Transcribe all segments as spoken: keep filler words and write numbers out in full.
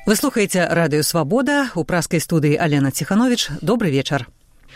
Вы слухаеце радыё «Свабода», у праскай студыі Алена Ціхановіч. Добры вечар.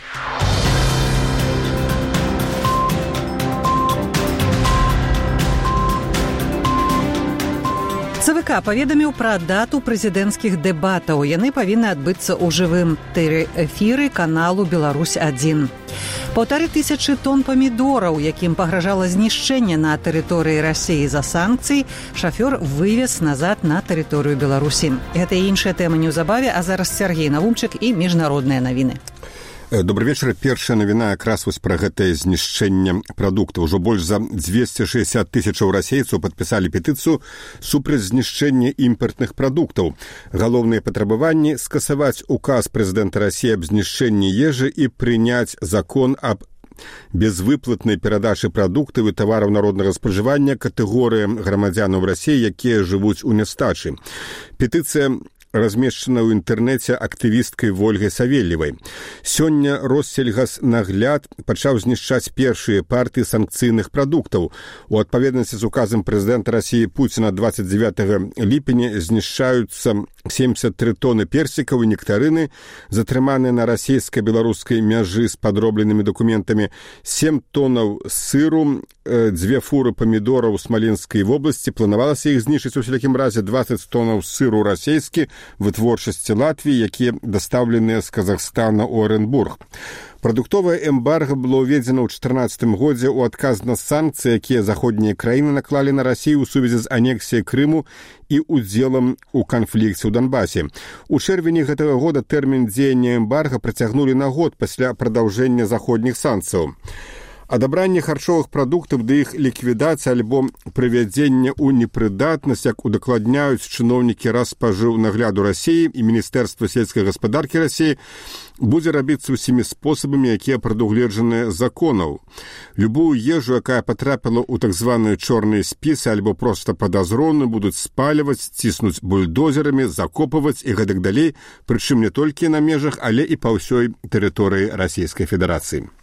ЦВК паведаміў пра дату прэзідэнцкіх дэбатаў. Яны павінны адбыцца ў жывым эфіры каналу «Беларусь адзін». Паўтары тысячы тонн памідораў, якім пагражала знішчэнне на тэрыторыі Расіі за санкцыі, шафёр вывез назад на тэрыторыю Беларусі. Гэта і іншая тэма неўзабаве, а зараз Сергей Навумчык і міжнародныя навіны. Добрый вечар. Першая навіна якраз вось пра гэтае знішчэнне прадуктаў. Ужо больш за дзвесце шэсцьдзесят тысячаў расейцаў падпісалі петыцыю супраць знішчэння імпартных прадуктаў. Галоўныя патрабаванні — скасаваць указ прэзідэнта Расіі аб знішчэнні ежы і прыняць закон аб безвыплатнай перадачы прадуктаў і тавараў народнага спажывання катэгорыям грамадзянаў Расіі, якія жывуць у нястачы. Петыцыя размешчана ў інтэрнэце актывісткай Вольгай Савельевай. Сёння Россельгаснагляд пачаў знішчаць першыя партыі санкцыйных прадуктаў. У адпаведнасці з указам прэзідэнта Расіі Пуціна двадцать девятого ліпеня знішчаюцца семьдесят три тонны персікаў і нектарыны, затрыманыя на расійска-беларускай мяжы з падробленымі дакументамі, сем тоннаў сыру, дзве фуры памідораў у Смаленскай вобласці. Планавалася іх знішчыць у всякім разе двадцать тоннаў сыру расійскі вытворчасці Латвіі, якія дастаўленыя з Казахстана ў Оренбург. Прадуктовае эмбарга было ўведзена ў чатырнаццатым годзе ў адказ на санкцыі, якія заходнія краіны наклалі на Расію ў сувязі з анексіяй Крыму і удзелам у канфлікце ў Донбасе. У чэрвені гэтага года тэрмін дзеяння эмбарга працягнулі на год пасля прадаўжэння заходніх санкцыяў. Адабранне харчовых прадуктаў да іх ліквідацыі альбо прывядзення ў непрыдатнасць, як удакладняюць чыноўнікі Распажыўнагляду Расіі і Міністэрства сельскай гаспадаркі Расіі, будзе рабіцца ўсімі спосабамі, якія прадугледжаныя законаў. Любую ежу, якая патрапіла ў так званыя чорныя спісы альбо проста падазроную, будуць спальваць, ціснуць бульдозерамі, закопваць і гэтак далей, прычым не толькі на межах, але і па ўсёй тэрыторыі Расійскай Федэрацыі.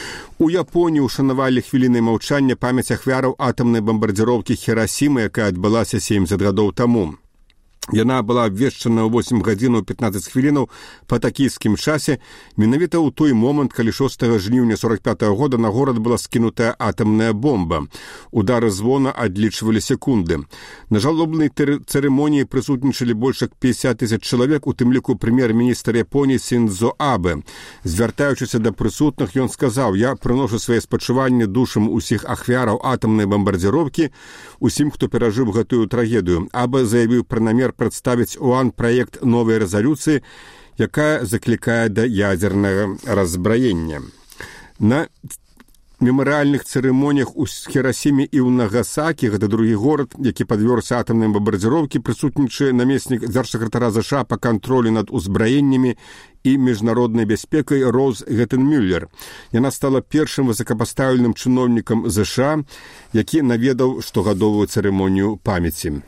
У Японіі ушанавалі хвілінай маўчання памяць ахвяраў атамнай бамбардзіроўкі Хірасімы, якая адбылася семьдесят гадоў таму. Яна была абвешчана ў восемь гадзінаў пятнаццаць хвілінаў па такійскім часе, менавіта ў той момант, калі шостага жніўня сорок пятага года на горад была скінутая атамная бомба. Удары звона адлічвалі секунды. На жалобнай цырымоніі прысутнічалі больш як пятьдесят тысяч чалавек, у тым ліку прэм'ер-міністр Японіі Синдзо Абэ. Звяртаючыся да прысутных, ён сказаў: «Я прыношу свае спачуванні душам усіх ахвяраў атамнай бамбардзіроўкі, усім, хто перажыў гэтую трагедыю». Абэ заявіў пра намер прадставіць ОАН праект новай рэзалюцыі, якая заклікае да ядзернага раззбраення. На мемарыяльных цырымоніях у Хірасіме і ў Нагасакі, гэта другі горад, які падвёрся атамнай бамбардзіроўкі, прысутнічае намеснік дзяржсакратара ЗША па кантролю над узбраеннямі і міжнароднай бяспекай Роз Геттенмюллер. Яна стала першым высокапастаўленым чыноўнікам ЗША, які наведаў штогадовую цырымонію памяці.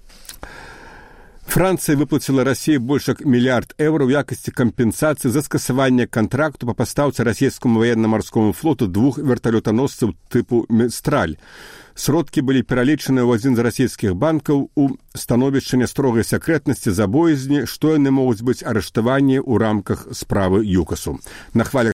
Францыя выплаціла Расіі больш як мільярд еўра ў якасці кампенсацыі за скасаванне кантракту па пастаўцы расійскаму ваенна-марскому флоту двух верталётаносцаў тыпу «Містраль». Сродкі былі пералічаны ў адзін з расійскіх банкаў у становішча строгай сакрэтнасці за боязні, што яны могуць быць арыштаванні ў рамках справы ЮКАСу. На хвалях